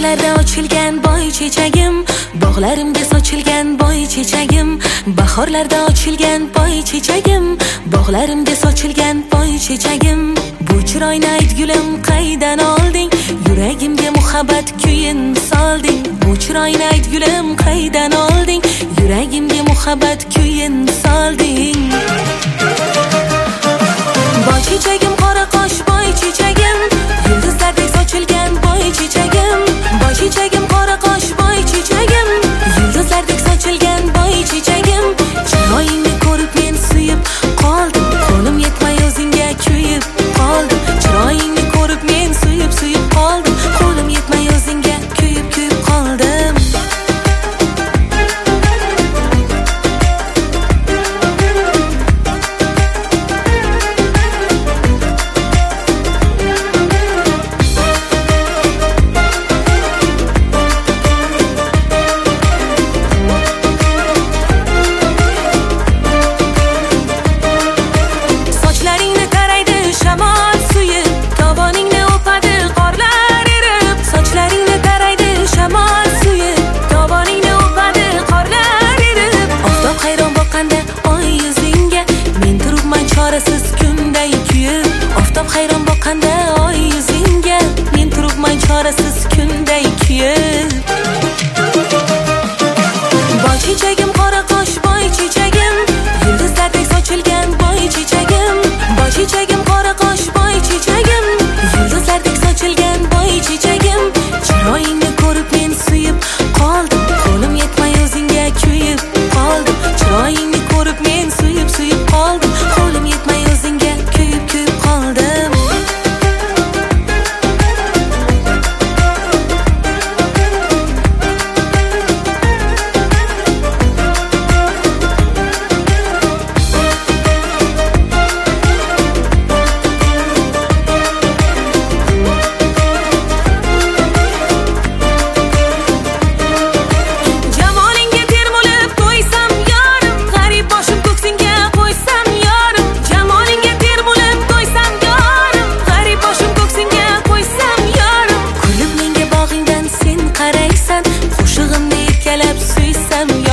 bahorlarda ochilgan boy chechagim, bog'larimga sochilgan boy chechagim, bahorlarda ochilgan boy chechagim, bog'larimga sochilgan boy chechagim. Bu chiroyni ayt gulim qaydan olding, yuragimga muhabbat kuyin solding. Bu chiroyni ayt gulim qaydan olding, yuragimga muhabbat kuyin solding. Boy chechagim, qora qosh boy chechagim, yulduzlardek sochilgan boy chechagim. Boy chechagim, qora qosh boy chechagim, yulduzlardek sochilgan boy chechagim. Chiroyingni ko'rib men suyib qoldim, qo'lim yetmay o'zingga kuyib qoldim. Chiroyingni ko'rib men suyib qoldim, qo'lim yetmay o'zingga kuyib qoldim. Chorasiz kunday kuyib, oftob hayron boqqanda oy yuzingga, men turibman chorasiz kunday kuyib. Boy chechagim, qora qosh boy chechagim, yulduzlardek sochilgan boy chechagim. Boy chechagim, qora qosh boy chechagim, yulduzlardek sochilgan boy chechagim. Chiroyingni ko'rib men suyib qoldim, qo'lim yetmay o'zingga kuyib qoldim. Chiroyingni ko'rib men suyib qoldim, qo'lim yetmay o'zingga kuyib qoldim. Qo'shig'imni erkalab suysam